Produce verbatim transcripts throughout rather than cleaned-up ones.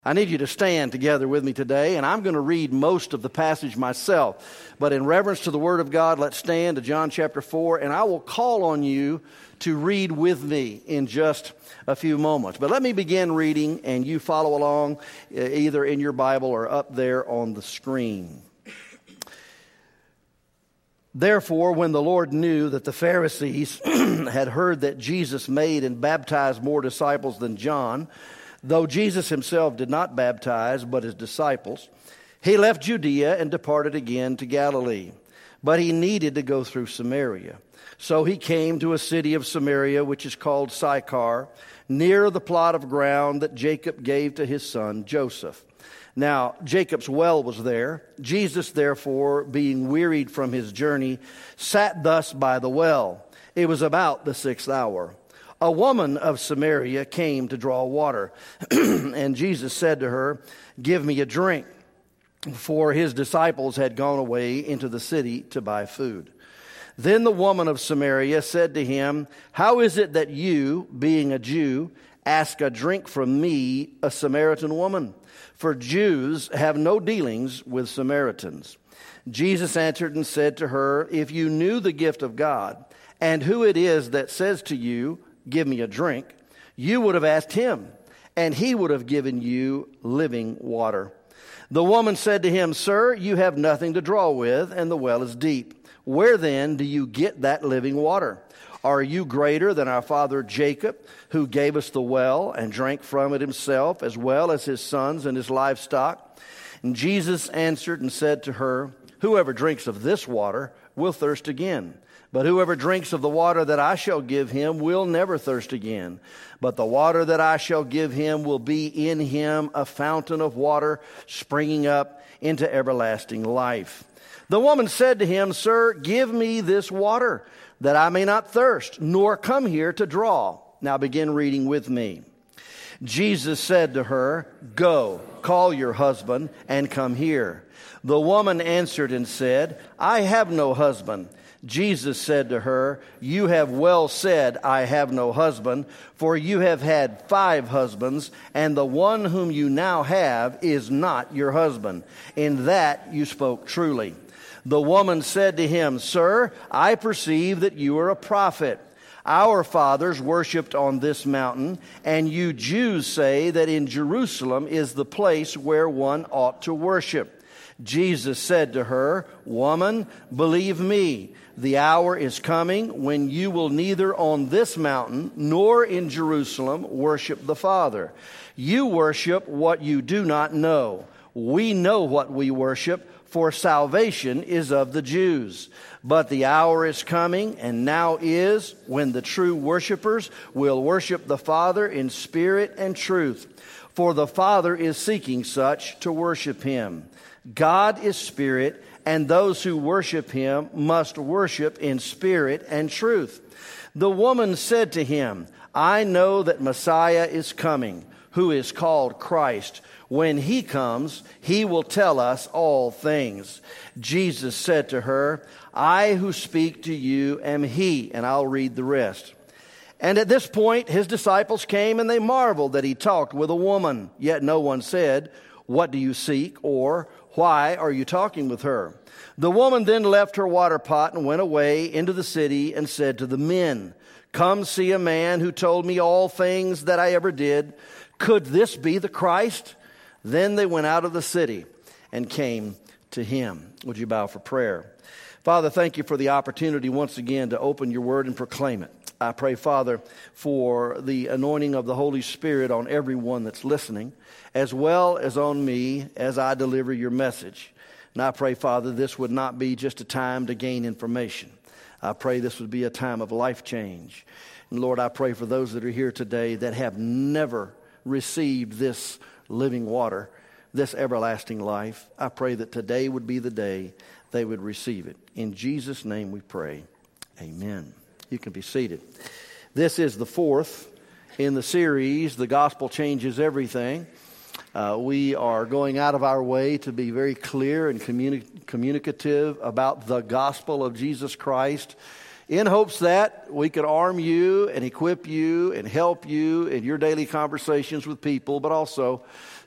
I need you to stand together with me today, and I'm going to read most of the passage myself. But in reverence to the Word of God, let's stand to John chapter four, and I will call on you to read with me in just a few moments. But let me begin reading, and you follow along either in your Bible or up there on the screen. Therefore, when the Lord knew that the Pharisees had heard that Jesus made and baptized more disciples than John, though Jesus himself did not baptize, but his disciples, he left Judea and departed again to Galilee. But he needed to go through Samaria. So he came to a city of Samaria, which is called Sychar, near the plot of ground that Jacob gave to his son Joseph. Now, Jacob's well was there. Jesus, therefore, being wearied from his journey, sat thus by the well. It was about the sixth hour. A woman of Samaria came to draw water, and Jesus said to her, "Give me a drink," for his disciples had gone away into the city to buy food. Then the woman of Samaria said to him, "How is it that you, being a Jew, ask a drink from me, a Samaritan woman? For Jews have no dealings with Samaritans." Jesus answered and said to her, "If you knew the gift of God, and who it is that says to you, 'Give me a drink,' you would have asked him, and he would have given you living water." The woman said to him, "Sir, you have nothing to draw with, and the well is deep. Where then do you get that living water? Are you greater than our father Jacob, who gave us the well and drank from it himself, as well as his sons and his livestock?" And Jesus answered and said to her, "Whoever drinks of this water will thirst again. But whoever drinks of the water that I shall give him will never thirst again. But the water that I shall give him will be in him a fountain of water springing up into everlasting life." The woman said to him, "Sir, give me this water, that I may not thirst, nor come here to draw." Now begin reading with me. Jesus said to her, "Go, call your husband, and come here." The woman answered and said, "I have no husband." Jesus said to her, "You have well said, 'I have no husband,' for you have had five husbands, and the one whom you now have is not your husband. In that you spoke truly." The woman said to him, "Sir, I perceive that you are a prophet. Our fathers worshipped on this mountain, and you Jews say that in Jerusalem is the place where one ought to worship." Jesus said to her, "Woman, believe me, the hour is coming when you will neither on this mountain nor in Jerusalem worship the Father. You worship what you do not know. We know what we worship, for salvation is of the Jews. But the hour is coming, and now is, when the true worshipers will worship the Father in spirit and truth. For the Father is seeking such to worship him. God is spirit, and those who worship him must worship in spirit and truth." The woman said to him, "I know that Messiah is coming, who is called Christ. When he comes, he will tell us all things." Jesus said to her, "I who speak to you am he," and I'll read the rest. And at this point, his disciples came, and they marveled that he talked with a woman. Yet no one said, "What do you seek?" or "Why are you talking with her?" The woman then left her water pot and went away into the city and said to the men, "Come see a man who told me all things that I ever did. Could this be the Christ?" Then they went out of the city and came to him. Would you bow for prayer? Father, thank you for the opportunity once again to open your word and proclaim it. I pray, Father, for the anointing of the Holy Spirit on everyone that's listening, as well as on me as I deliver your message. And I pray, Father, this would not be just a time to gain information. I pray this would be a time of life change. And Lord, I pray for those that are here today that have never received this living water, this everlasting life. I pray that today would be the day they would receive it. In Jesus' name we pray. Amen. You can be seated. This is the fourth in the series, The Gospel Changes Everything. Uh, we are going out of our way to be very clear and communi- communicative about the gospel of Jesus Christ, in hopes that we could arm you and equip you and help you in your daily conversations with people, but also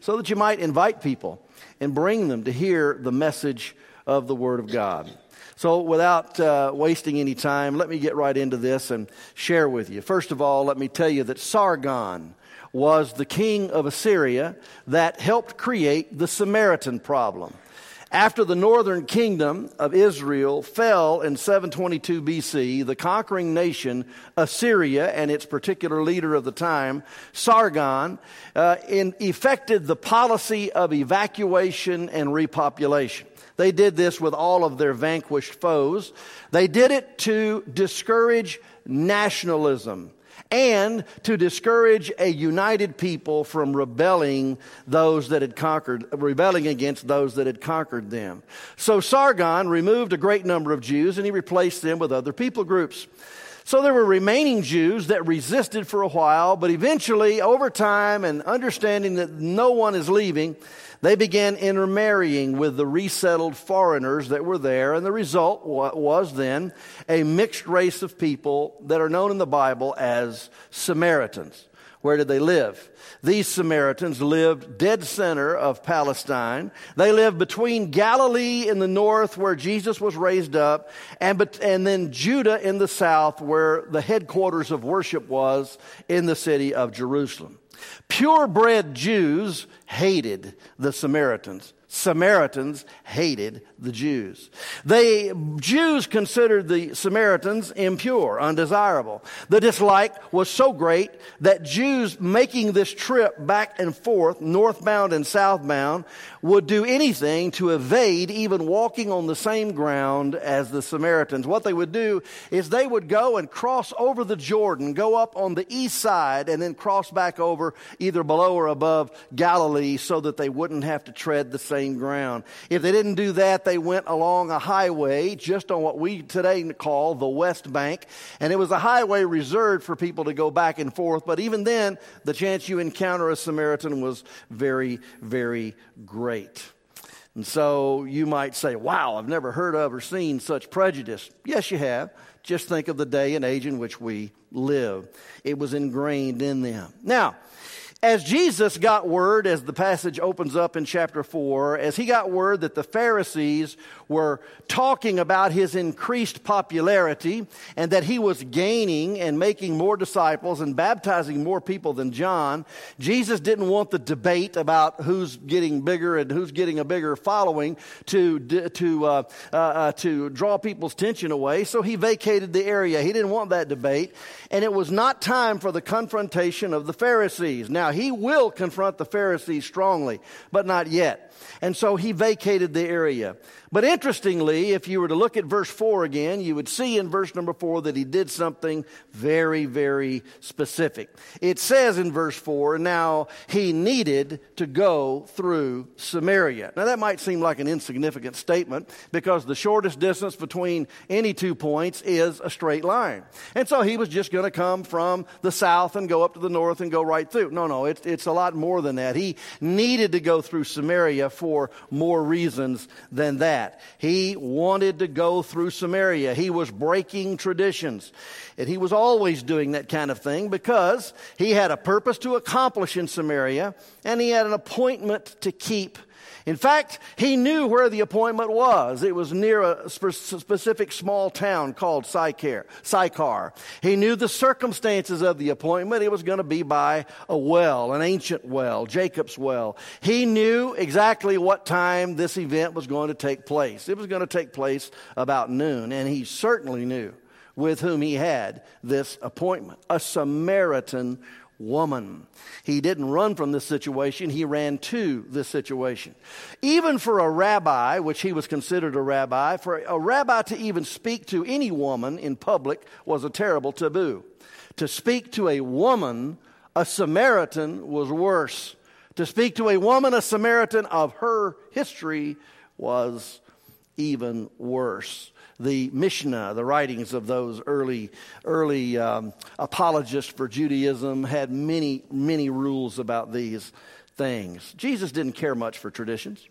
so that you might invite people and bring them to hear the message of the Word of God. So without uh, wasting any time, let me get right into this and share with you. First of all, let me tell you that Sargon was the king of Assyria that helped create the Samaritan problem. After the northern kingdom of Israel fell in seven twenty-two B C, the conquering nation, Assyria, and its particular leader of the time, Sargon, uh, in, effected the policy of evacuation and repopulation. They did this with all of their vanquished foes. They did it to discourage nationalism and to discourage a united people from rebelling those that had conquered, rebelling against those that had conquered them. So Sargon removed a great number of Jews and he replaced them with other people groups. So there were remaining Jews that resisted for a while, but eventually, over time and understanding that no one is leaving, they began intermarrying with the resettled foreigners that were there, and the result was then a mixed race of people that are known in the Bible as Samaritans. Where did they live? These Samaritans lived dead center of Palestine. They lived between Galilee in the north, where Jesus was raised up, and, and then Judah in the south, where the headquarters of worship was in the city of Jerusalem. Purebred Jews hated the Samaritans. Samaritans hated the Jews. They, Jews considered the Samaritans impure, undesirable. The dislike was so great that Jews making this trip back and forth, northbound and southbound, would do anything to evade even walking on the same ground as the Samaritans. What they would do is they would go and cross over the Jordan, go up on the east side, and then cross back over either below or above Galilee so that they wouldn't have to tread the same ground. If they didn't do that, they went along a highway just on what we today call the West Bank, and it was a highway reserved for people to go back and forth, but even then, the chance you encounter a Samaritan was very, very great. And so you might say, wow, I've never heard of or seen such prejudice. Yes, you have. Just think of the day and age in which we live. It was ingrained in them. Now, as Jesus got word, as the passage opens up in chapter four, as he got word that the Pharisees were talking about his increased popularity and that he was gaining and making more disciples and baptizing more people than John, Jesus didn't want the debate about who's getting bigger and who's getting a bigger following to to uh, uh, uh, to draw people's attention away. So he vacated the area. He didn't want that debate, and it was not time for the confrontation of the Pharisees. Now, he will confront the Pharisees strongly, but not yet. And so he vacated the area. But interestingly, if you were to look at verse four again, you would see in verse number four that he did something very, very specific. It says in verse four, now he needed to go through Samaria. Now that might seem like an insignificant statement because the shortest distance between any two points is a straight line. And so he was just going to come from the south and go up to the north and go right through. No, no, it's, it's a lot more than that. He needed to go through Samaria for more reasons than that. He wanted to go through Samaria. He was breaking traditions. And he was always doing that kind of thing because he had a purpose to accomplish in Samaria and he had an appointment to keep. In fact, he knew where the appointment was. It was near a spe- specific small town called Sychar. Sychar. He knew the circumstances of the appointment. It was going to be by a well, an ancient well, Jacob's well. He knew exactly what time this event was going to take place. It was going to take place about noon, and he certainly knew with whom he had this appointment, a Samaritan woman. He didn't run from this situation. He ran to this situation. Even for a rabbi, which he was considered a rabbi, for a rabbi to even speak to any woman in public was a terrible taboo. To speak to a woman, a Samaritan, was worse. To speak to a woman, a Samaritan of her history, was even worse. The Mishnah, the writings of those early early um, apologists for Judaism, had many, many rules about these things. Jesus didn't care much for traditions.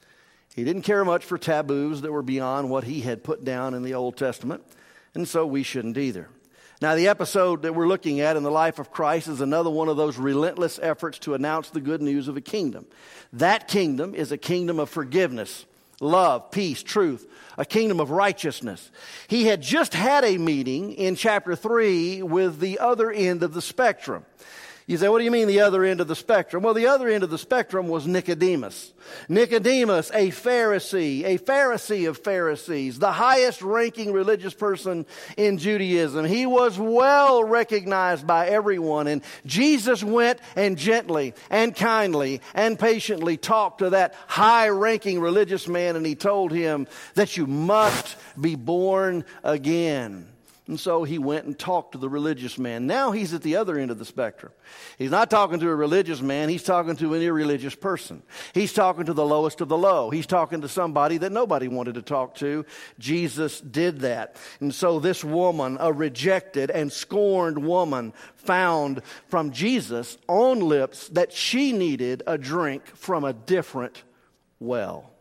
He didn't care much for taboos that were beyond what he had put down in the Old Testament, and so we shouldn't either. Now, the episode that we're looking at in the life of Christ is another one of those relentless efforts to announce the good news of a kingdom. That kingdom is a kingdom of forgiveness, love, peace, truth, a kingdom of righteousness. He had just had a meeting in chapter three with the other end of the spectrum. You say, what do you mean the other end of the spectrum? Well, the other end of the spectrum was Nicodemus. Nicodemus, a Pharisee, a Pharisee of Pharisees, the highest ranking religious person in Judaism. He was well recognized by everyone. And Jesus went and gently and kindly and patiently talked to that high ranking religious man, and he told him that you must be born again. And so he went and talked to the religious man. Now he's at the other end of the spectrum. He's not talking to a religious man. He's talking to an irreligious person. He's talking to the lowest of the low. He's talking to somebody that nobody wanted to talk to. Jesus did that. And so this woman, a rejected and scorned woman, found from Jesus' own lips that she needed a drink from a different well.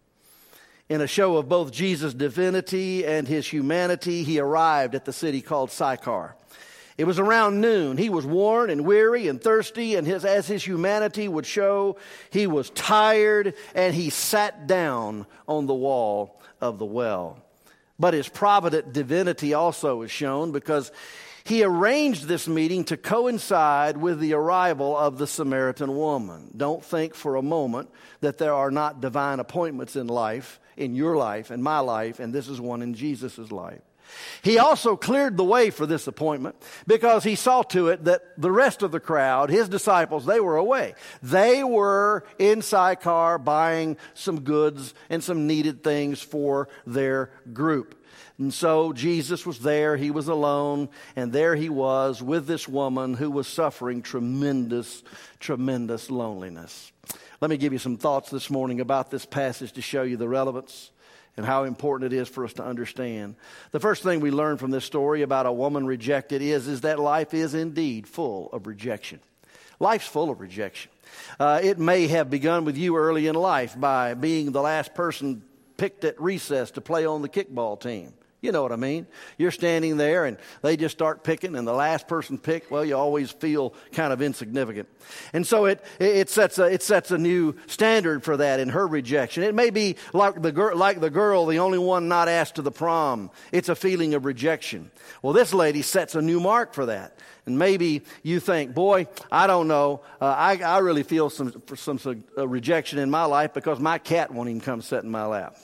In a show of both Jesus' divinity and his humanity, he arrived at the city called Sychar. It was around noon. He was worn and weary and thirsty, and his, as his humanity would show, he was tired, and he sat down on the wall of the well. But his provident divinity also is shown, because he arranged this meeting to coincide with the arrival of the Samaritan woman. Don't think for a moment that there are not divine appointments in life, in your life, in my life, and this is one in Jesus' life. He also cleared the way for this appointment because he saw to it that the rest of the crowd, his disciples, they were away. They were in Sychar buying some goods and some needed things for their group. And so Jesus was there, he was alone, and there he was with this woman who was suffering tremendous, tremendous loneliness. Let me give you some thoughts this morning about this passage to show you the relevance and how important it is for us to understand. The first thing we learn from this story about a woman rejected is, is that life is indeed full of rejection. Life's full of rejection. Uh, it may have begun with you early in life by being the last person picked at recess to play on the kickball team. You know what I mean? You're standing there and they just start picking, and the last person picked, well, you always feel kind of insignificant. And so it it sets a, it sets a new standard for that in her rejection. It may be like the girl, like the girl, the only one not asked to the prom. It's a feeling of rejection. Well, this lady sets a new mark for that. And maybe you think, boy, I don't know. Uh, I, I really feel some, some, some uh, rejection in my life because my cat won't even come sit in my lap.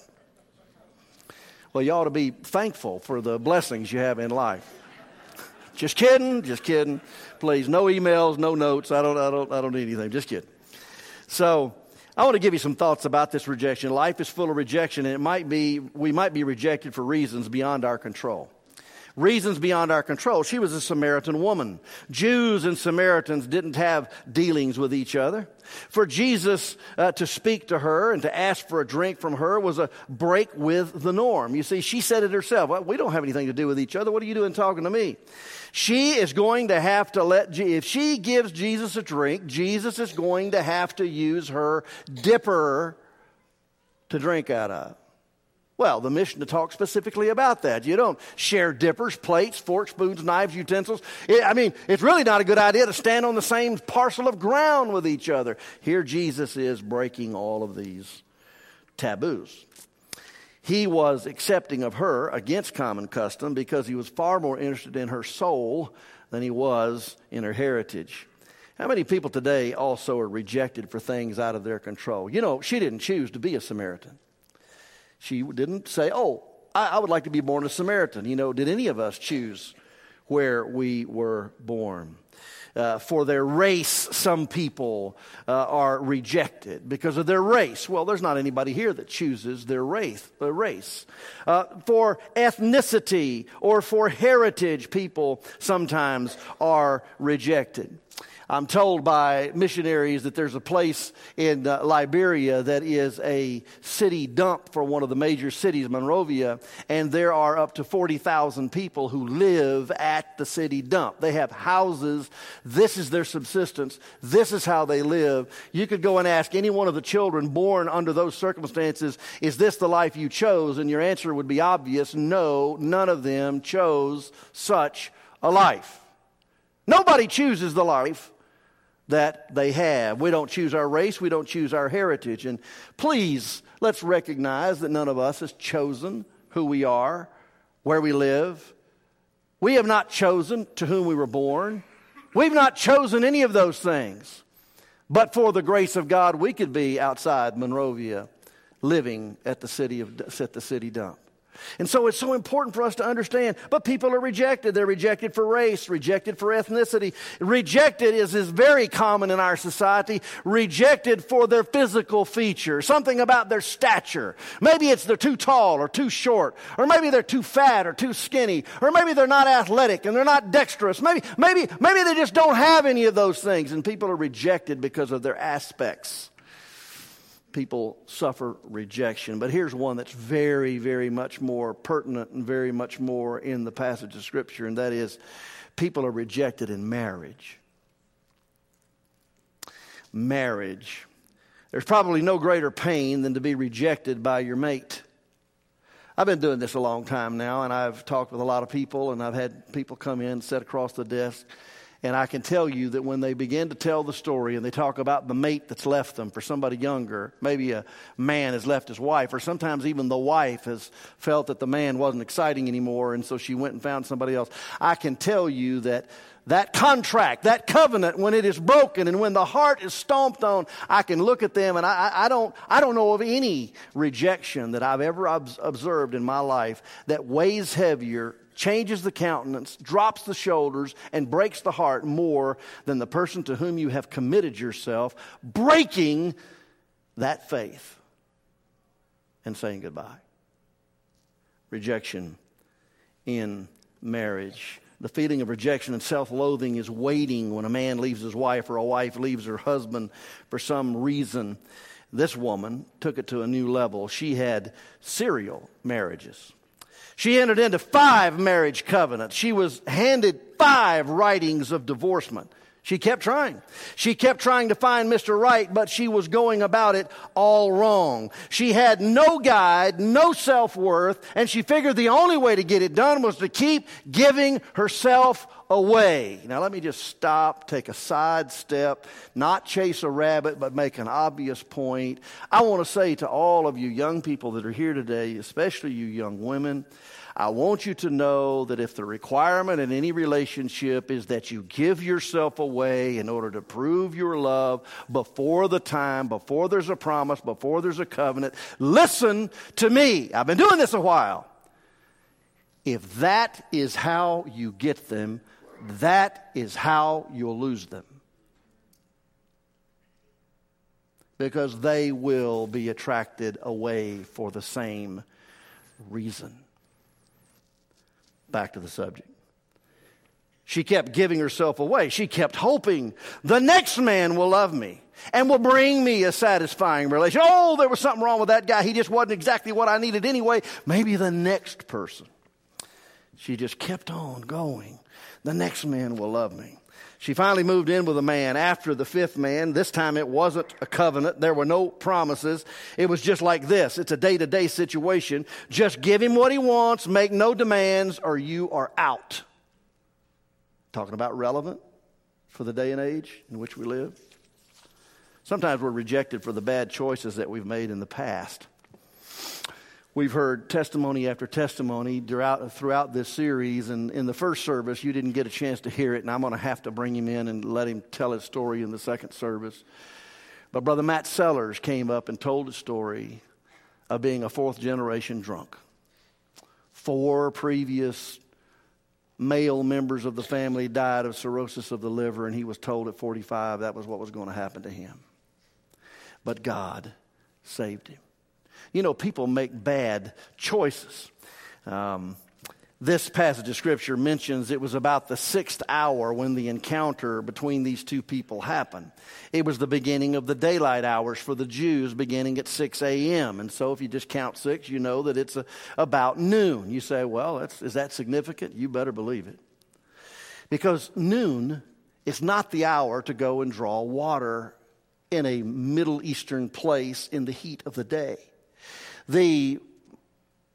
Well, you ought to be thankful for the blessings you have in life. Just kidding, just kidding. Please, no emails, no notes. I don't, I don't, I don't need anything. Just kidding. So, I want to give you some thoughts about this rejection. Life is full of rejection, and it might be we might be rejected for reasons beyond our control. Reasons beyond our control. She was a Samaritan woman. Jews and Samaritans didn't have dealings with each other. For Jesus uh, to speak to her and to ask for a drink from her was a break with the norm. You see, she said it herself. Well, we don't have anything to do with each other. What are you doing talking to me? She is going to have to let, Je- if she gives Jesus a drink, Jesus is going to have to use her dipper to drink out of. Well, the Mishnah talks specifically about that. You don't share dippers, plates, forks, spoons, knives, utensils. It, I mean, it's really not a good idea to stand on the same parcel of ground with each other. Here Jesus is breaking all of these taboos. He was accepting of her against common custom because he was far more interested in her soul than he was in her heritage. How many people today also are rejected for things out of their control? You know, she didn't choose to be a Samaritan. She didn't say, oh, I, I would like to be born a Samaritan. You know, did any of us choose where we were born? Uh, for their race, some people uh, are rejected because of their race. Well, there's not anybody here that chooses their race. Their race. Uh, for ethnicity or for heritage, people sometimes are rejected. I'm told by missionaries that there's a place in uh, Liberia that is a city dump for one of the major cities, Monrovia, and there are up to forty thousand people who live at the city dump. They have houses. This is their subsistence. This is how they live. You could go and ask any one of the children born under those circumstances, is this the life you chose? And your answer would be obvious. No, none of them chose such a life. Nobody chooses the life that they have. We don't choose our race. We don't choose our heritage. And please, let's recognize that none of us has chosen who we are, where we live. We have not chosen to whom we were born. We've not chosen any of those things. But for the grace of God, we could be outside Monrovia living at the city of at the city dump. And so it's so important for us to understand. But people are rejected. They're rejected for race, rejected for ethnicity. Rejected is, is very common in our society. Rejected for their physical feature, something about their stature. Maybe it's they're too tall or too short, or maybe they're too fat or too skinny, or maybe they're not athletic and they're not dexterous. Maybe, maybe, maybe they just don't have any of those things, and people are rejected because of their aspects. People suffer rejection. But here's one that's very, very much more pertinent and very much more in the passage of Scripture, and that is people are rejected in marriage. Marriage. There's probably no greater pain than to be rejected by your mate. I've been doing this a long time now, and I've talked with a lot of people, and I've had people come in, sit across the desk. And I can tell you that when they begin to tell the story and they talk about the mate that's left them for somebody younger, maybe a man has left his wife, or sometimes even the wife has felt that the man wasn't exciting anymore, and so she went and found somebody else. I can tell you that that contract, that covenant, when it is broken and when the heart is stomped on, I can look at them, and I, I don't I don't know of any rejection that I've ever observed in my life that weighs heavier, changes the countenance, drops the shoulders, and breaks the heart more than the person to whom you have committed yourself, breaking that faith and saying goodbye. Rejection in marriage. The feeling of rejection and self-loathing is waiting when a man leaves his wife or a wife leaves her husband for some reason. This woman took it to a new level. She had serial marriages. She entered into five marriage covenants. She was handed five writings of divorcement. She kept trying. She kept trying to find Mister Right, but she was going about it all wrong. She had no guide, no self-worth, and she figured the only way to get it done was to keep giving herself away. Now let me just stop, take a side step, not chase a rabbit, but make an obvious point. I want to say to all of you young people that are here today, especially you young women, I want you to know that if the requirement in any relationship is that you give yourself away in order to prove your love before the time, before there's a promise, before there's a covenant, listen to me. I've been doing this a while. If that is how you get them, that is how you'll lose them. Because they will be attracted away for the same reason. Back to the subject. She kept giving herself away. She kept hoping the next man will love me and will bring me a satisfying relationship. Oh, there was something wrong with that guy. He just wasn't exactly what I needed anyway. Maybe the next person. She just kept on going. The next man will love me. She finally moved in with a man after the fifth man. This time it wasn't a covenant. There were no promises. It was just like this. It's a day-to-day situation. Just give him what he wants, make no demands, or you are out. Talking about relevant for the day and age in which we live. Sometimes we're rejected for the bad choices that we've made in the past. We've heard testimony after testimony throughout, throughout this series, and in the first service, you didn't get a chance to hear it, and I'm going to have to bring him in and let him tell his story in the second service. But Brother Matt Sellers came up and told a story of being a fourth-generation drunk. Four previous male members of the family died of cirrhosis of the liver, and he was told at forty-five that was what was going to happen to him. But God saved him. You know, people make bad choices. Um, this passage of Scripture mentions it was about the sixth hour when the encounter between these two people happened. It was the beginning of the daylight hours for the Jews, beginning at six a.m. And so if you just count six, you know that it's a, about noon. You say, well, that's, is that significant? You better believe it. Because noon is not the hour to go and draw water in a Middle Eastern place in the heat of the day. The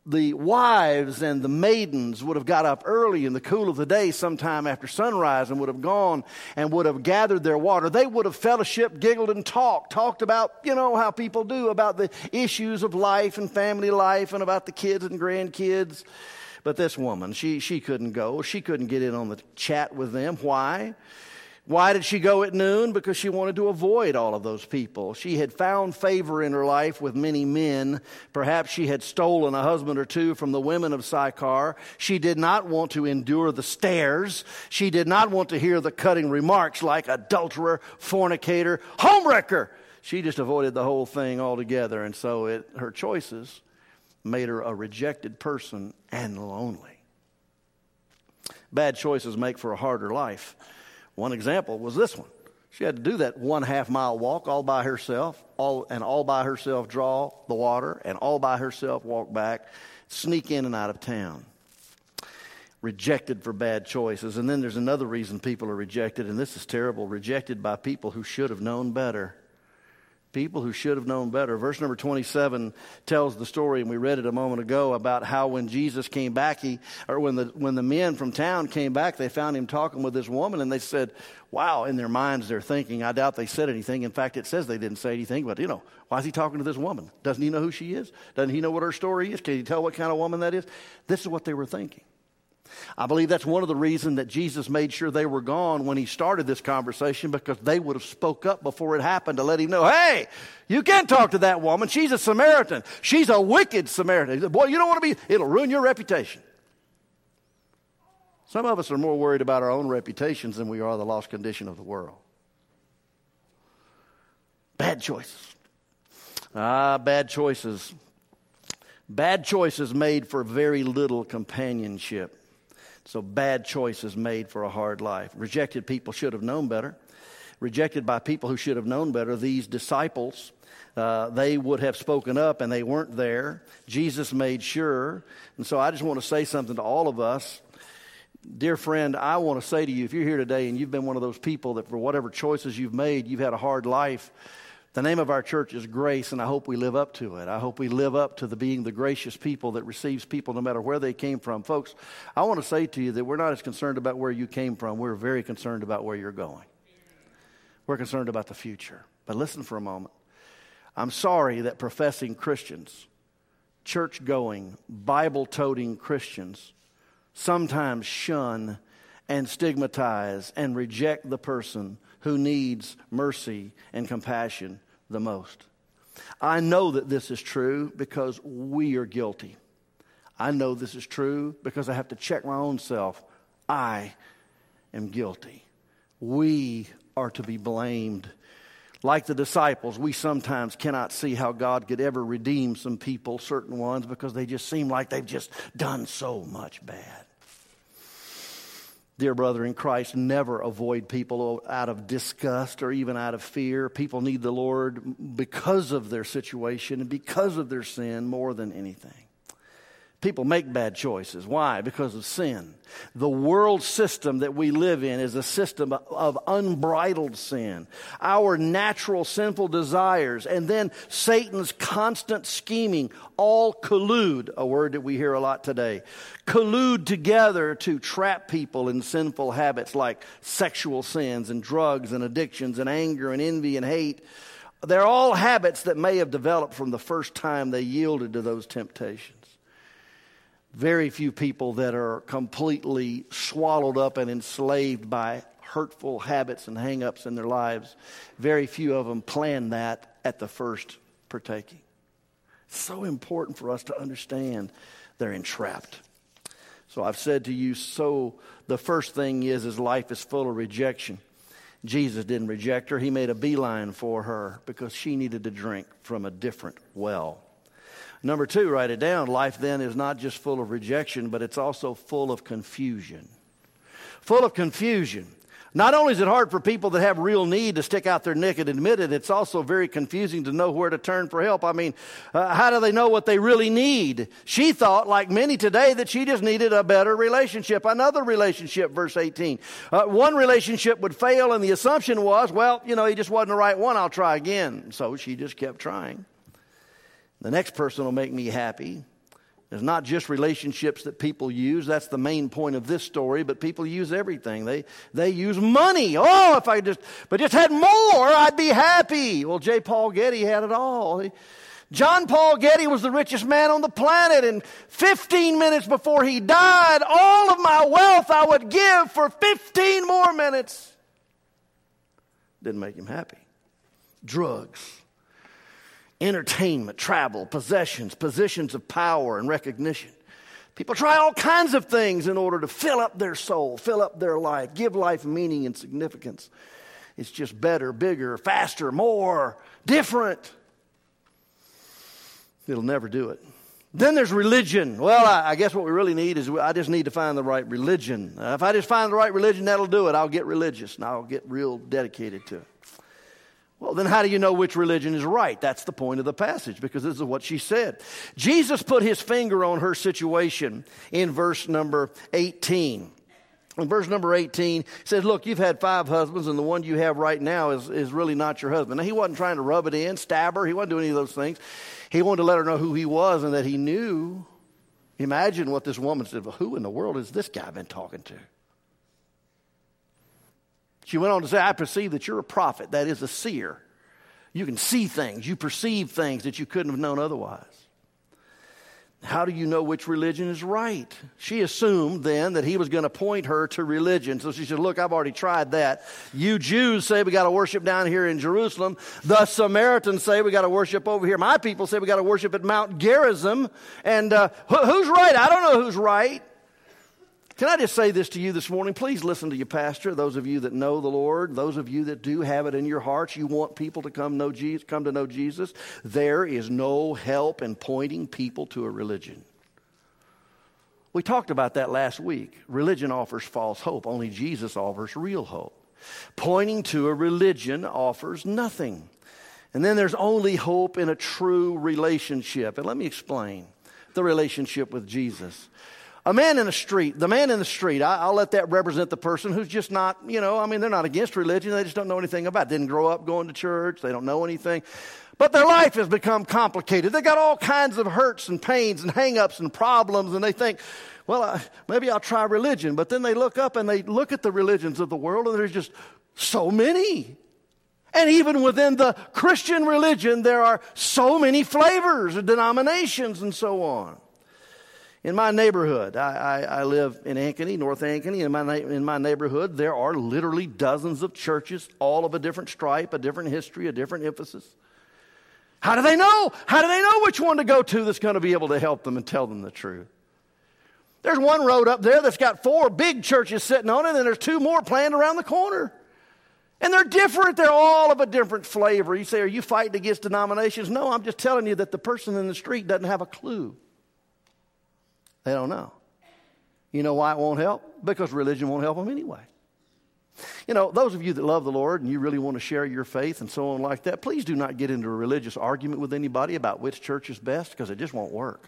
the wives and the maidens would have got up early in the cool of the day sometime after sunrise and would have gone and would have gathered their water. They would have fellowshiped, giggled, and talked, talked about, you know, how people do, about the issues of life and family life and about the kids and grandkids. But this woman, she, she couldn't go. She couldn't get in on the chat with them. Why? Why did she go at noon? Because she wanted to avoid all of those people. She had found favor in her life with many men. Perhaps she had stolen a husband or two from the women of Sychar. She did not want to endure the stares. She did not want to hear the cutting remarks like adulterer, fornicator, homewrecker. She just avoided the whole thing altogether. And so it, her choices made her a rejected person and lonely. Bad choices make for a harder life. One example was this one. She had to do that one half mile walk all by herself, all and all by herself draw the water, and all by herself walk back, sneak in and out of town. Rejected for bad choices. And then there's another reason people are rejected, and this is terrible. Rejected by people who should have known better. People who should have known better. Verse number twenty-seven tells the story, and we read it a moment ago, about how when Jesus came back, he or when the when the men from town came back, they found him talking with this woman, and they said, wow, in their minds they're thinking, I doubt they said anything. In fact, it says they didn't say anything, but you know, why is he talking to this woman? Doesn't he know who she is? Doesn't he know what her story is? Can he tell what kind of woman that is? This is what they were thinking. I believe that's one of the reasons that Jesus made sure they were gone when he started this conversation, because they would have spoke up before it happened to let him know, hey, you can't talk to that woman. She's a Samaritan. She's a wicked Samaritan. He said, boy, you don't want to be, it'll ruin your reputation. Some of us are more worried about our own reputations than we are the lost condition of the world. Bad choices. Ah, bad choices. Bad choices made for very little companionship. So bad choices made for a hard life. Rejected people should have known better. Rejected by people who should have known better. These disciples, uh, they would have spoken up, and they weren't there. Jesus made sure. And so I just want to say something to all of us. Dear friend, I want to say to you, if you're here today and you've been one of those people that for whatever choices you've made, you've had a hard life, the name of our church is Grace, and I hope we live up to it. I hope we live up to the being the gracious people that receives people no matter where they came from. Folks, I want to say to you that we're not as concerned about where you came from. We're very concerned about where you're going. We're concerned about the future. But listen for a moment. I'm sorry that professing Christians, church-going, Bible-toting Christians sometimes shun and stigmatize and reject the person who needs mercy and compassion the most. I know that this is true because we are guilty. I know this is true because I have to check my own self. I am guilty. We are to be blamed. Like the disciples, we sometimes cannot see how God could ever redeem some people, certain ones, because they just seem like they've just done so much bad. Dear brother in Christ, never avoid people out of disgust or even out of fear. People need the Lord because of their situation and because of their sin more than anything. People make bad choices. Why? Because of sin. The world system that we live in is a system of unbridled sin. Our natural sinful desires and then Satan's constant scheming all collude, a word that we hear a lot today, collude together to trap people in sinful habits like sexual sins and drugs and addictions and anger and envy and hate. They're all habits that may have developed from the first time they yielded to those temptations. Very few people that are completely swallowed up and enslaved by hurtful habits and hang-ups in their lives. Very few of them plan that at the first partaking. It's so important for us to understand they're entrapped. So I've said to you, so the first thing is his life is full of rejection. Jesus didn't reject her. He made a beeline for her because she needed to drink from a different well. Number two, write it down. Life then is not just full of rejection, but it's also full of confusion. Full of confusion. Not only is it hard for people that have real need to stick out their neck and admit it, it's also very confusing to know where to turn for help. I mean, uh, how do they know what they really need? She thought, like many today, that she just needed a better relationship, another relationship, verse eighteen. Uh, one relationship would fail, and the assumption was, well, you know, he just wasn't the right one, I'll try again. So she just kept trying. The next person will make me happy. It's not just relationships that people use. That's the main point of this story, but people use everything. They they use money. Oh, if I just, but just had more, I'd be happy. Well, J. Paul Getty had it all. He, John Paul Getty was the richest man on the planet, and fifteen minutes before he died, all of my wealth I would give for fifteen more minutes. Didn't make him happy. Drugs, entertainment, travel, possessions, positions of power and recognition. People try all kinds of things in order to fill up their soul, fill up their life, give life meaning and significance. It's just better, bigger, faster, more, different. It'll never do it. Then there's religion. Well, I, I guess what we really need is I just need to find the right religion. Uh, if I just find the right religion, that'll do it. I'll get religious and I'll get real dedicated to it. Well, then how do you know which religion is right? That's the point of the passage, because this is what she said. Jesus put his finger on her situation in verse number eighteen. In verse number eighteen, he says, look, you've had five husbands, and the one you have right now is, is really not your husband. Now, he wasn't trying to rub it in, stab her. He wasn't doing any of those things. He wanted to let her know who he was and that he knew. Imagine what this woman said. Well, who in the world has this guy been talking to? She went on to say, I perceive that you're a prophet, that is a seer. You can see things, you perceive things that you couldn't have known otherwise. How do you know which religion is right? She assumed then that he was going to point her to religion. So she said, look, I've already tried that. You Jews say we got to worship down here in Jerusalem. The Samaritans say we got to worship over here. My people say we got to worship at Mount Gerizim. And uh, wh- who's right? I don't know who's right. Can I just say this to you this morning? Please listen to your pastor, those of you that know the Lord, those of you that do have it in your hearts. You want people to come know Jesus, come to know Jesus. There is no help in pointing people to a religion. We talked about that last week. Religion offers false hope. Only Jesus offers real hope. Pointing to a religion offers nothing. And then there's only hope in a true relationship. And let me explain the relationship with Jesus. A man in the street, the man in the street, I, I'll let that represent the person who's just not, you know, I mean, they're not against religion. They just don't know anything about it. Didn't grow up going to church. They don't know anything. But their life has become complicated. They got all kinds of hurts and pains and hang-ups and problems, and they think, well, I, maybe I'll try religion. But then they look up and they look at the religions of the world, and there's just so many. And even within the Christian religion, there are so many flavors and denominations and so on. In my neighborhood, I, I, I live in Ankeny, North Ankeny. In my, in my neighborhood, there are literally dozens of churches, all of a different stripe, a different history, a different emphasis. How do they know? How do they know which one to go to that's going to be able to help them and tell them the truth? There's one road up there that's got four big churches sitting on it, and there's two more planned around the corner. And they're different. They're all of a different flavor. You say, are you fighting against denominations? No, I'm just telling you that the person in the street doesn't have a clue. They don't know. You know why it won't help? Because religion won't help them anyway. You know, those of you that love the Lord and you really want to share your faith and so on like that, please do not get into a religious argument with anybody about which church is best, because it just won't work.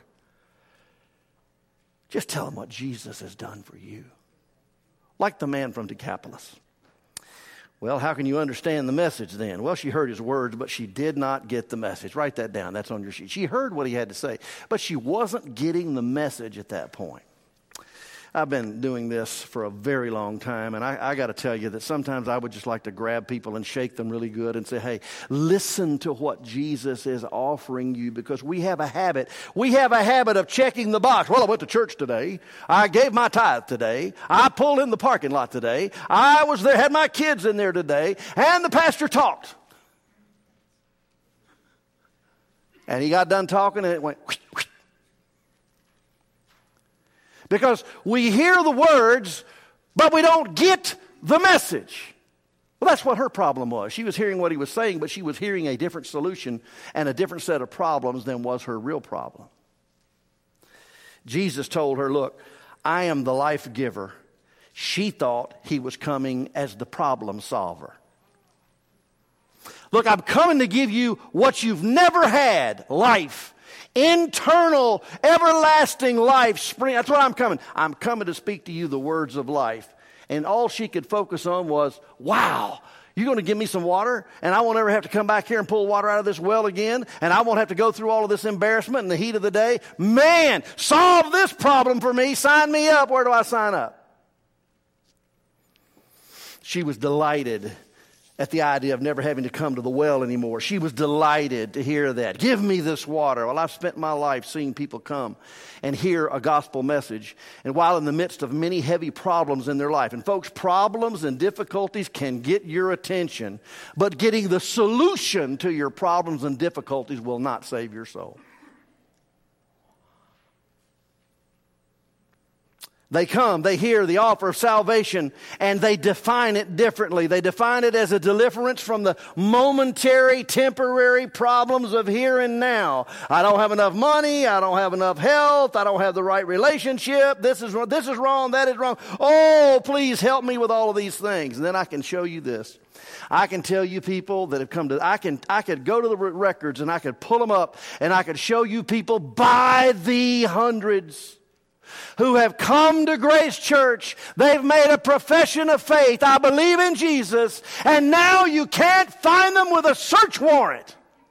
Just tell them what Jesus has done for you. Like the man from Decapolis. Well, how can you understand the message then? Well, she heard his words, but she did not get the message. Write that down. That's on your sheet. She heard what he had to say, but she wasn't getting the message at that point. I've been doing this for a very long time, and I, I got to tell you that sometimes I would just like to grab people and shake them really good and say, hey, listen to what Jesus is offering you, because we have a habit. We have a habit of checking the box. Well, I went to church today. I gave my tithe today. I pulled in the parking lot today. I was there, had my kids in there today, and the pastor talked. And he got done talking, and it went whoosh, whoosh. Because we hear the words, but we don't get the message. Well, that's what her problem was. She was hearing what he was saying, but she was hearing a different solution and a different set of problems than was her real problem. Jesus told her, look, I am the life giver. She thought he was coming as the problem solver. Look, I'm coming to give you what you've never had, life. Internal, everlasting life spring. That's what I'm coming. I'm coming to speak to you the words of life. And all she could focus on was, wow, You're going to give me some water, and I won't ever have to come back here and pull water out of this well again, and I won't have to go through all of this embarrassment in the heat of the day. Man, solve this problem for me. Sign me up. Where do I sign up? She was delighted at the idea of never having to come to the well anymore. She was delighted to hear that. Give me this water. Well, I've spent my life seeing people come and hear a gospel message, and while in the midst of many heavy problems in their life. And folks, problems and difficulties can get your attention, but getting the solution to your problems and difficulties will not save your soul. They come, they hear the offer of salvation, and they define it differently. They define it as a deliverance from the momentary, temporary problems of here and now. I don't have enough money. I don't have enough health. I don't have the right relationship. This is, this is wrong. That is wrong. Oh, please help me with all of these things. And then I can show you this. I can tell you people that have come to, I can, I could go to the records and I could pull them up and I could show you people by the hundreds who have come to Grace Church. They've made a profession of faith. I believe in Jesus. And now you can't find them with a search warrant.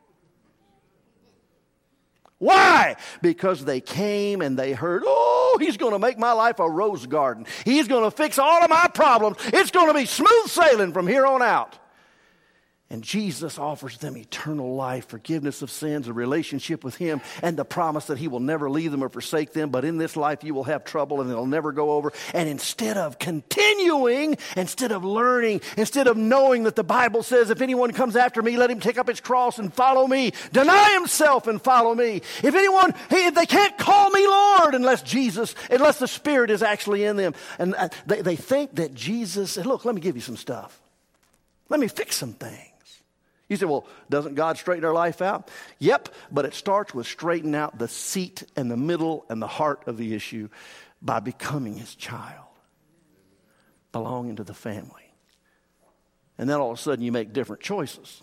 Why? Because they came and they heard, oh, he's going to make my life a rose garden. He's going to fix all of my problems. It's going to be smooth sailing from here on out. And Jesus offers them eternal life, forgiveness of sins, a relationship with Him, and the promise that He will never leave them or forsake them. But in this life you will have trouble and it'll never go over. And instead of continuing, instead of learning, instead of knowing that the Bible says, if anyone comes after me, let him take up his cross and follow me. Deny himself and follow me. If anyone, hey, they can't call me Lord unless Jesus, unless the Spirit is actually in them. And they, they think that Jesus, look, let me give you some stuff. Let me fix some things. You say, well, doesn't God straighten our life out? Yep, but it starts with straightening out the seat and the middle and the heart of the issue by becoming His child, belonging to the family. And then all of a sudden you make different choices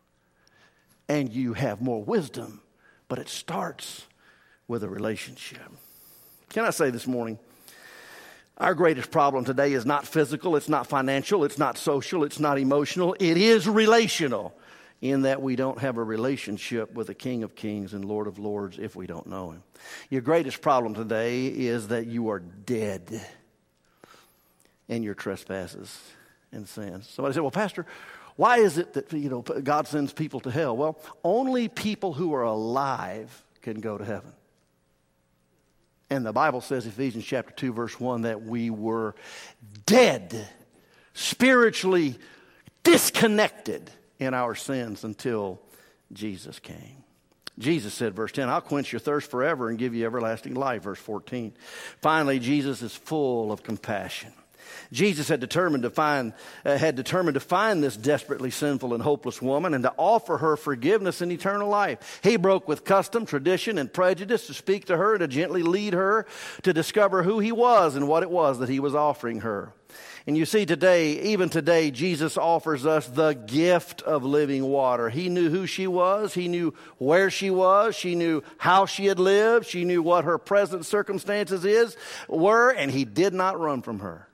and you have more wisdom, but it starts with a relationship. Can I say this morning, our greatest problem today is not physical, it's not financial, it's not social, it's not emotional, it is relational. In that we don't have a relationship with the King of Kings and Lord of Lords if we don't know Him. Your greatest problem today is that you are dead in your trespasses and sins. Somebody said, well, Pastor, why is it that, you know, God sends people to hell? Well, only people who are alive can go to heaven. And the Bible says, Ephesians chapter two, verse one, that we were dead, spiritually disconnected in our sins until Jesus came. Jesus said, verse ten, I'll quench your thirst forever and give you everlasting life. Verse fourteen. Finally, Jesus is full of compassion. Jesus had determined to find, uh, had determined to find this desperately sinful and hopeless woman and to offer her forgiveness and eternal life. He broke with custom, tradition, and prejudice to speak to her and to gently lead her to discover who He was and what it was that He was offering her. And you see today, even today, Jesus offers us the gift of living water. He knew who she was. He knew where she was. She knew how she had lived. She knew what her present circumstances is, were, and He did not run from her.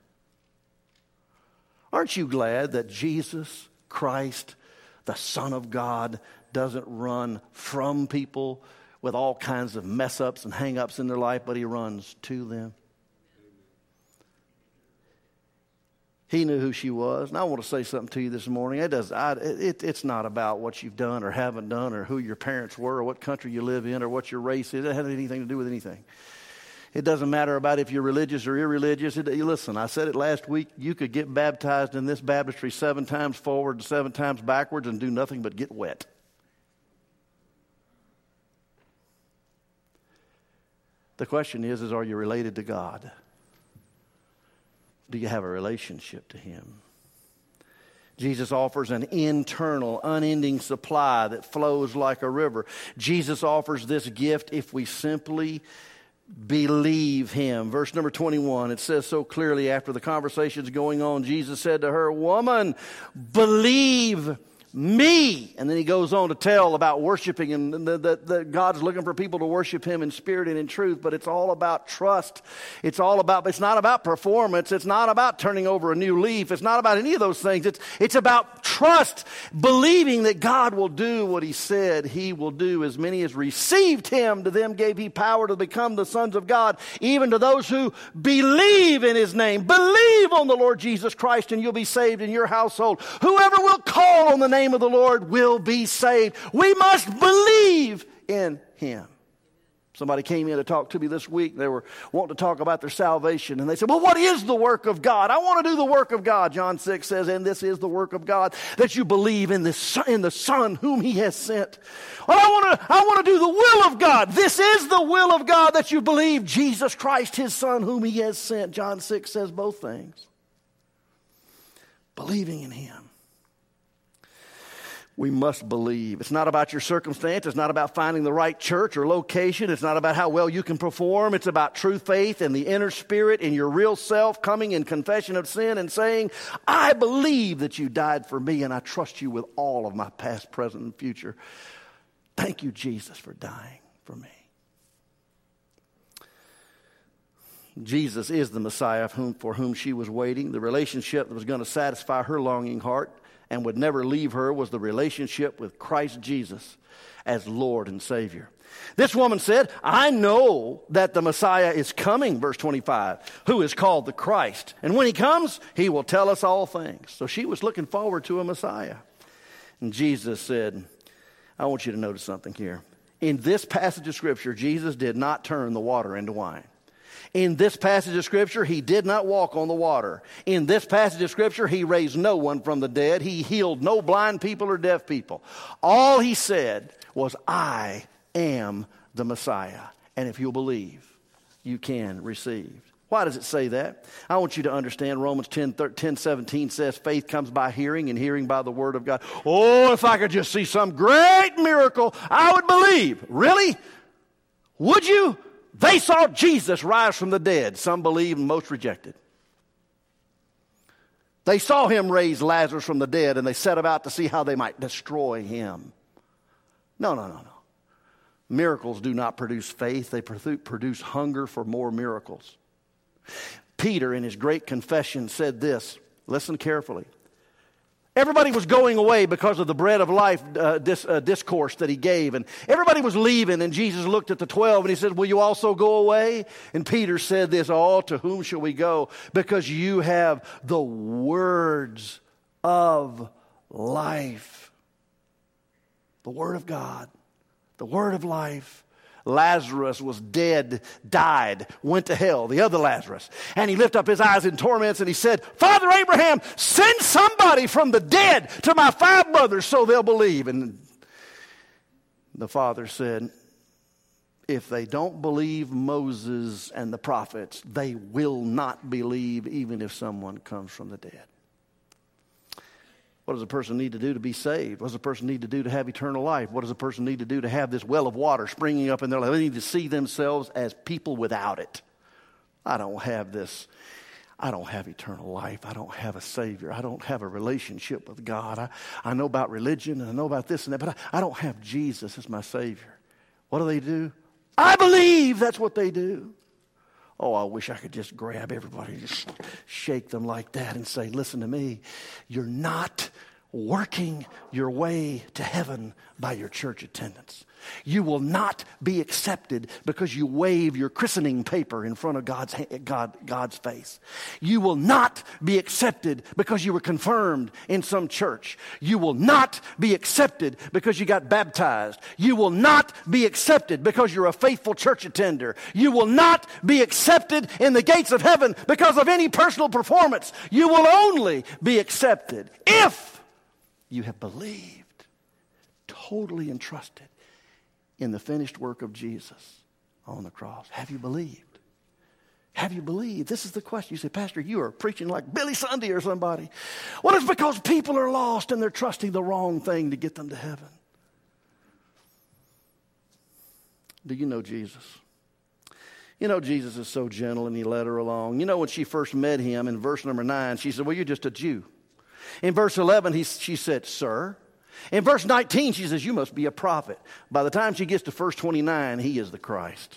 Aren't you glad that Jesus Christ, the Son of God, doesn't run from people with all kinds of mess-ups and hang-ups in their life, but He runs to them? He knew who she was. And I want to say something to you this morning. It does, I, it, it's not about what you've done or haven't done or who your parents were or what country you live in or what your race is. It doesn't have anything to do with anything. It doesn't matter about if you're religious or irreligious. It, listen, I said it last week. You could get baptized in this baptistry seven times forward and seven times backwards and do nothing but get wet. The question is, is are you related to God? Do you have a relationship to Him? Jesus offers an internal, unending supply that flows like a river. Jesus offers this gift if we simply believe Him. Verse number twenty-one, it says so clearly after the conversation's going on, Jesus said to her, woman, believe me. And then he goes on to tell about worshiping, and that God's looking for people to worship him in spirit and in truth. But it's all about trust. It's all about, it's not about performance. It's not about turning over a new leaf. It's not about any of those things. It's, it's about trust, believing that God will do what he said he will do. As many as received him, to them gave he power to become the sons of God, even to those who believe in his name. Believe on the Lord Jesus Christ and you'll be saved in your household. Whoever will call on the name of the Lord will be saved. We must believe in him. Somebody came in to talk to me this week. They were wanting to talk about their salvation. And they said, well, what is the work of God? I want to do the work of God. John six says, and this is the work of God, that you believe in the Son, in the Son whom he has sent. Well, I want to, I want to do the will of God. This is the will of God, that you believe Jesus Christ, his Son, whom he has sent. John six says both things. Believing in him. We must believe. It's not about your circumstance. It's not about finding the right church or location. It's not about how well you can perform. It's about true faith and the inner spirit in your real self, coming in confession of sin and saying, I believe that you died for me and I trust you with all of my past, present, and future. Thank you, Jesus, for dying for me. Jesus is the Messiah for whom she was waiting. The relationship that was going to satisfy her longing heart and would never leave her was the relationship with Christ Jesus as Lord and Savior. This woman said, I know that the Messiah is coming, verse twenty-five, who is called the Christ. And when he comes, he will tell us all things. So she was looking forward to a Messiah. And Jesus said, I want you to notice something here. In this passage of Scripture, Jesus did not turn the water into wine. In this passage of Scripture, he did not walk on the water. In this passage of Scripture, he raised no one from the dead. He healed no blind people or deaf people. All he said was, I am the Messiah. And if you'll believe, you can receive. Why does it say that? I want you to understand Romans ten, ten seventeen says, faith comes by hearing and hearing by the word of God. Oh, if I could just see some great miracle, I would believe. Really? Would you? They saw Jesus rise from the dead. Some believed and most rejected. They saw him raise Lazarus from the dead, and they set about to see how they might destroy him. No, no, no, no. Miracles do not produce faith. They produce hunger for more miracles. Peter, in his great confession, said this. Listen carefully. Everybody was going away because of the bread of life uh, dis, uh, discourse that he gave. And everybody was leaving, and Jesus looked at the twelve and he said, will you also go away? And Peter said this, oh, to whom shall we go? Because you have the words of life. The word of God. The word of life. Lazarus was dead, died, went to hell, the other Lazarus. And he lifted up his eyes in torments and he said, Father Abraham, send somebody from the dead to my five brothers so they'll believe. And the father said, if they don't believe Moses and the prophets, they will not believe even if someone comes from the dead. What does a person need to do to be saved? What does a person need to do to have eternal life? What does a person need to do to have this well of water springing up in their life? They need to see themselves as people without it. I don't have this. I don't have eternal life. I don't have a Savior. I don't have a relationship with God. I, I know about religion and I know about this and that, but I, I don't have Jesus as my Savior. What do they do? I believe. That's what they do. Oh, I wish I could just grab everybody, just shake them like that and say, listen to me, you're not working your way to heaven by your church attendance. You will not be accepted because you wave your christening paper in front of God's, God, God's face. You will not be accepted because you were confirmed in some church. You will not be accepted because you got baptized. You will not be accepted because you're a faithful church attender. You will not be accepted in the gates of heaven because of any personal performance. You will only be accepted if you have believed, totally entrusted in the finished work of Jesus on the cross. Have you believed? Have you believed? This is the question. You say, Pastor, you are preaching like Billy Sunday or somebody. Well, it's because people are lost and they're trusting the wrong thing to get them to heaven. Do you know Jesus? You know, Jesus is so gentle and he led her along. You know, when she first met him in verse number nine, she said, well, you're just a Jew. In verse eleven, he, she said, sir. In verse nineteen, she says, you must be a prophet. By the time she gets to verse twenty-nine, he is the Christ.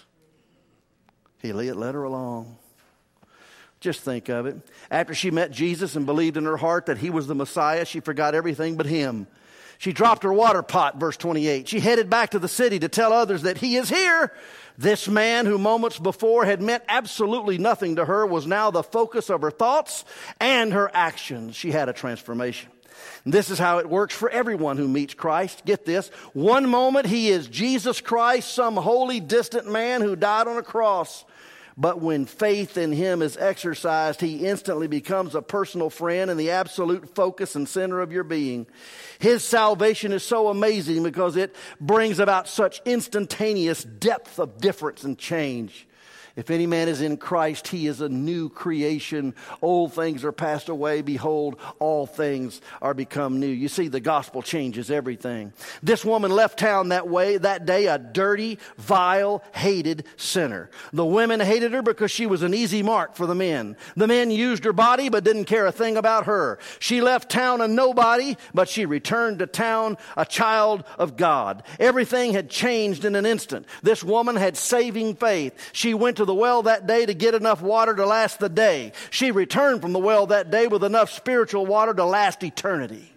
He led her along. Just think of it. After she met Jesus and believed in her heart that he was the Messiah, she forgot everything but him. She dropped her water pot, verse twenty-eight. She headed back to the city to tell others that he is here. This man who moments before had meant absolutely nothing to her was now the focus of her thoughts and her actions. She had a transformation. And this is how it works for everyone who meets Christ. Get this. One moment he is Jesus Christ, some holy, distant man who died on a cross. But when faith in him is exercised, he instantly becomes a personal friend and the absolute focus and center of your being. His salvation is so amazing because it brings about such instantaneous depth of difference and change. If any man is in Christ, he is a new creation. Old things are passed away. Behold, all things are become new. You see, the gospel changes everything. This woman left town that way, that day, a dirty, vile, hated sinner. The women hated her because she was an easy mark for the men. The men used her body but didn't care a thing about her. She left town a nobody, but she returned to town a child of God. Everything had changed in an instant. This woman had saving faith. She went to the well that day to get enough water to last the day. She returned from the well that day with enough spiritual water to last eternity.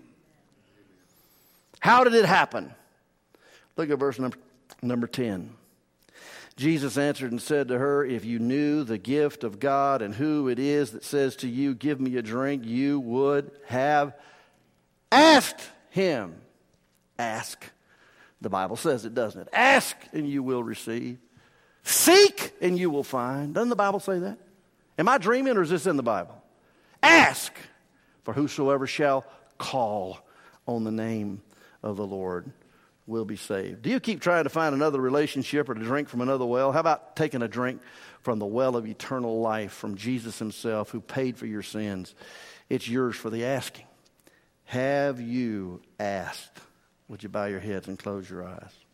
How did it happen? Look at verse number, number ten. Jesus answered and said to her, if you knew the gift of God and who it is that says to you, give me a drink, you would have asked him. Ask. The Bible says it, doesn't it? Ask and you will receive. Seek and you will find. Doesn't the Bible say that? Am I dreaming or is this in the Bible? Ask, for whosoever shall call on the name of the Lord will be saved. Do you keep trying to find another relationship or to drink from another well? How about taking a drink from the well of eternal life from Jesus himself who paid for your sins? It's yours for the asking. Have you asked? Would you bow your heads and close your eyes?